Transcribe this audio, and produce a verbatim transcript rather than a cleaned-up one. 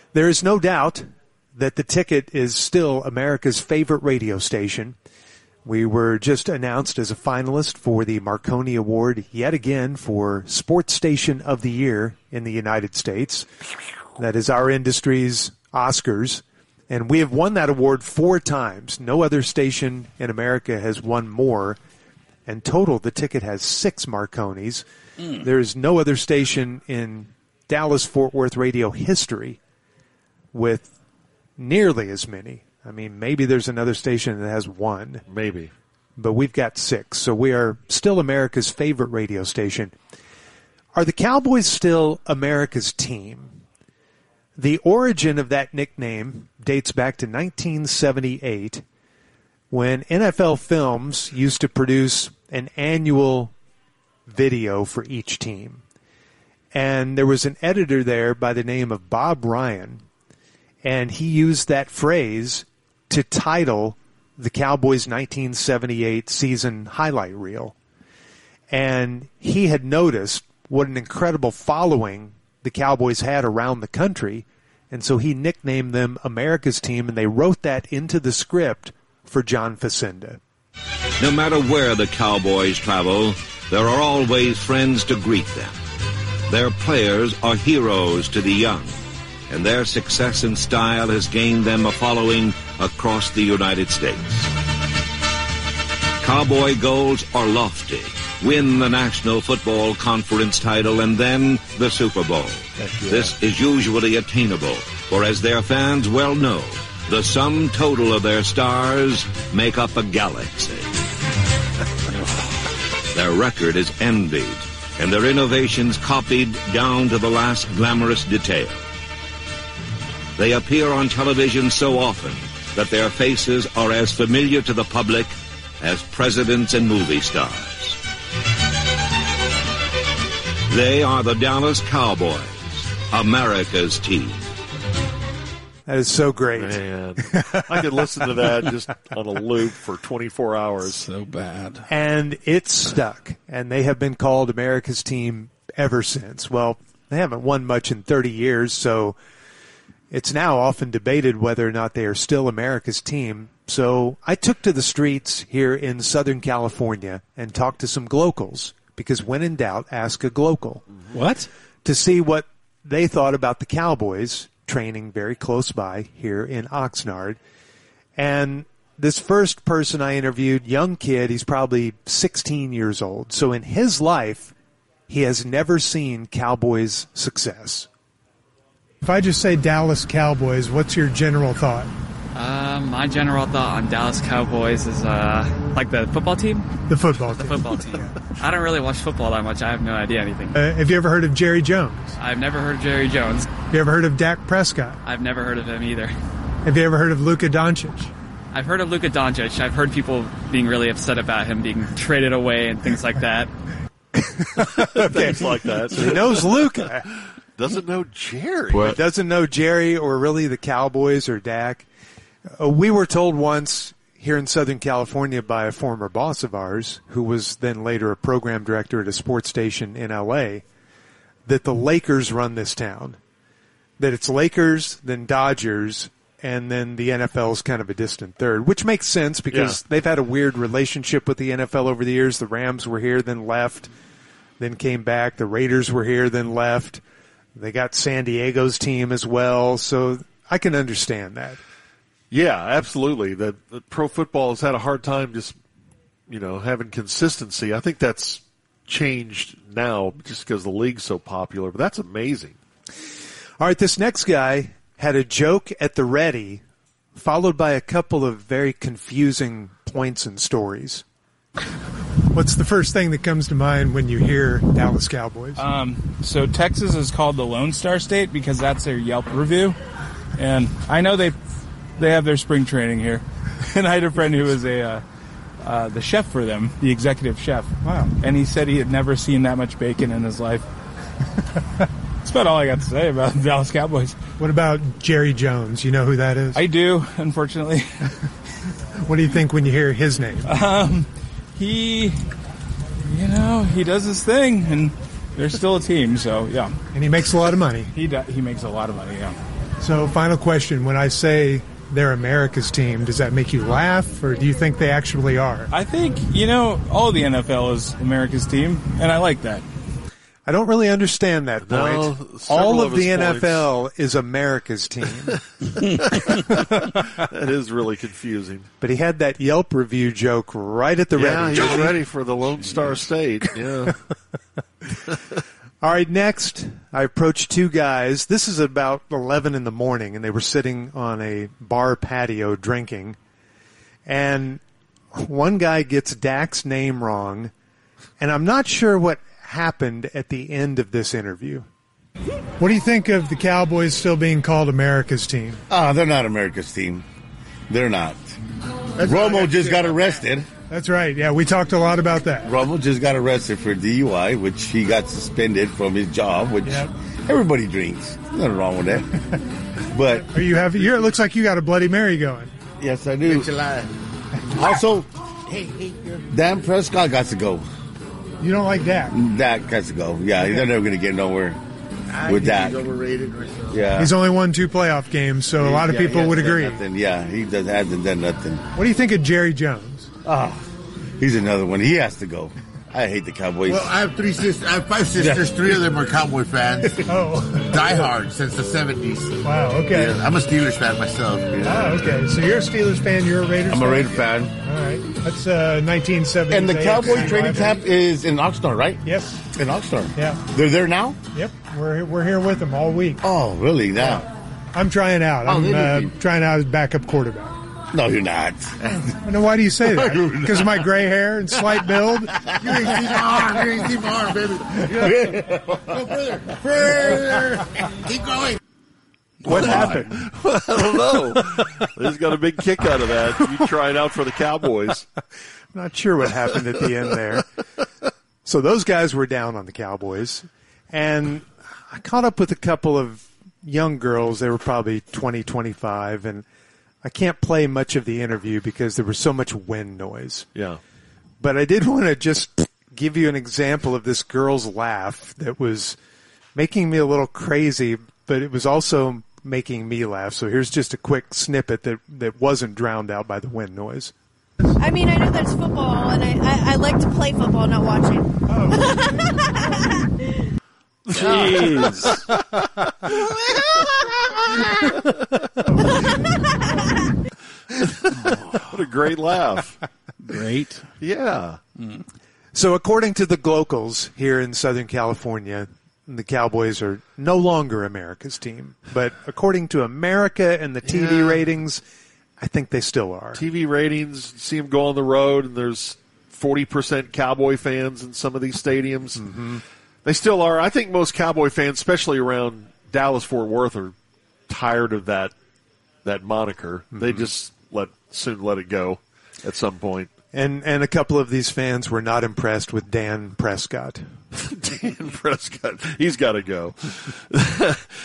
There is no doubt that the Ticket is still America's favorite radio station. We were just announced as a finalist for the Marconi Award yet again for Sports Station of the Year in the United States. That is our industry's Oscars. And we have won that award four times. No other station in America has won more. In total, the Ticket has six Marconis. Mm. There is no other station in Dallas-Fort Worth radio history with nearly as many. I mean, maybe there's another station that has one. Maybe. But we've got six. So we are still America's favorite radio station. Are the Cowboys still America's team? The origin of that nickname dates back to nineteen seventy-eight, when N F L Films used to produce an annual video for each team. And there was an editor there by the name of Bob Ryan, and he used that phrase to title the Cowboys' nineteen seventy-eight season highlight reel. And he had noticed what an incredible following the Cowboys had around the country, and so he nicknamed them America's team, and they wrote that into the script for John Facenda. No matter where the Cowboys travel, there are always friends to greet them. Their players are heroes to the young, and their success and style has gained them a following across the United States. Cowboy goals are lofty. Win the National Football Conference title and then the Super Bowl. Yeah. This is usually attainable, for as their fans well know, the sum total of their stars make up a galaxy. Their record is envied, and their innovations copied down to the last glamorous detail. They appear on television so often that their faces are as familiar to the public as presidents and movie stars. They are the Dallas Cowboys, America's team. That is so great. Man, I could listen to that just on a loop for twenty-four hours. So bad. And it's stuck. And they have been called America's team ever since. Well, they haven't won much in thirty years, so it's now often debated whether or not they are still America's team. So I took to the streets here in Southern California and talked to some glocals, because when in doubt, ask a glocal. What? To see what they thought about the Cowboys training very close by here in Oxnard. And this first person I interviewed, young kid, he's probably sixteen years old. So in his life, he has never seen Cowboys success. If I just say Dallas Cowboys, what's your general thought? Uh, my general thought on Dallas Cowboys is uh, like the football team? The football the team. The football team. I don't really watch football that much. I have no idea anything. Uh, have you ever heard of Jerry Jones? I've never heard of Jerry Jones. Have you ever heard of Dak Prescott? I've never heard of him either. Have you ever heard of Luka Doncic? I've heard of Luka Doncic. I've heard people being really upset about him being traded away and things like that. Things like that. So he knows Luka. Doesn't know Jerry. What? Doesn't know Jerry or really the Cowboys or Dak. Uh, we were told once here in Southern California by a former boss of ours, who was then later a program director at a sports station in L A, that the Lakers run this town. That it's Lakers, then Dodgers, and then the N F L is kind of a distant third, which makes sense because yeah. they've had a weird relationship with the N F L over the years. The Rams were here, then left, then came back. The Raiders were here, then left. They got San Diego's team as well, so I can understand that. Yeah, absolutely. The, the pro football has had a hard time just, you know, having consistency. I think that's changed now just because the league's so popular, but that's amazing. All right, this next guy had a joke at the ready, followed by a couple of very confusing points and stories. What's the first thing that comes to mind when you hear Dallas Cowboys? Um, so Texas is called the Lone Star State because that's their Yelp review. And I know they they have their spring training here. And I had a friend who was a uh, uh, the chef for them, the executive chef. Wow. And he said he had never seen that much bacon in his life. That's about all I got to say about the Dallas Cowboys. What about Jerry Jones? You know who that is? I do, unfortunately. What do you think when you hear his name? Um, he, you know, he does his thing, and they're still a team, so, yeah. And he makes a lot of money. He do, he makes a lot of money, yeah. So, final question. When I say they're America's team, does that make you laugh, or do you think they actually are? I think, you know, all the N F L is America's team, and I like that. I don't really understand that No, point. several All of of the his N F L is America's team. That is really confusing. But he had that Yelp review joke right at the Yeah, ready. he was ready for the Lone Star State. Yeah. All right, next, I approached two guys. This is about eleven in the morning, and they were sitting on a bar patio drinking. And one guy gets Dak's name wrong, and I'm not sure what happened at the end of this interview. What do you think of the Cowboys still being called America's team? Ah, they're not America's team. They're not. Romo just got arrested. That's right. Yeah, we talked a lot about that. Romo just got arrested for D U I, which he got suspended from his job, which Yep. everybody drinks. Nothing wrong with that. But, Are you have? You're, it looks like you got a Bloody Mary going. yes, I do. Also, Dan Prescott got to go. You don't like Dak. Dak got to go. Yeah, they're never going to get nowhere with Dak. Overrated myself. Yeah. He's only won two playoff games, so a lot of Yeah, he people would hasn't done agree. nothing. Yeah, he does, hasn't done nothing. What do you think of Jerry Jones? Ah, he's another one. He has to go. I hate the Cowboys. Well, I have three sisters. I have five sisters. Three of them are Cowboy fans. Oh, Die hard since the seventies. wow. Okay. Yeah, I'm a Steelers fan myself. Ah, okay. So you're a Steelers fan. You're a Raiders. I'm a fan? Raider fan. All right. That's uh, nineteen seventy. And the Cowboy training camp is in Oxnard, right? Yep. In Oxnard. Yeah. They're there now? Yep. We're we're here with them all week. Oh, really? Now? I'm trying out. Oh, I'm they uh, did. trying out as backup quarterback. No, you're not. I know. Why do you say that? Because of my gray hair and slight build. You ain't seen my arm. You ain't seen my arm, baby. Go further. Further. Keep going. What happened? I don't know. He's got a big kick out of that. You trying out for the Cowboys. Not sure what happened at the end there. So those guys were down on the Cowboys, and I caught up with a couple of young girls. They were probably twenty, twenty-five, and I can't play much of the interview because there was so much wind noise. Yeah. But I did want to just give you an example of this girl's laugh that was making me a little crazy, but it was also making me laugh. So here's just a quick snippet that, that wasn't drowned out by the wind noise. I mean, I know that it's football, and I, I, I like to play football, not watch it. Jeez. What a great laugh. Great. Yeah. So according to the Glocals here in Southern California, the Cowboys are no longer America's team. But according to America and the T V Yeah. ratings, I think they still are. T V ratings, see them go on the road, and there's forty percent Cowboy fans in some of these stadiums. Mm-hmm. They still are. I think most Cowboy fans, especially around Dallas-Fort Worth, are tired of that that moniker. Mm-hmm. They just let soon let it go at some point. And and a couple of these fans were not impressed with Dan Prescott. Dan Prescott, he's got to go.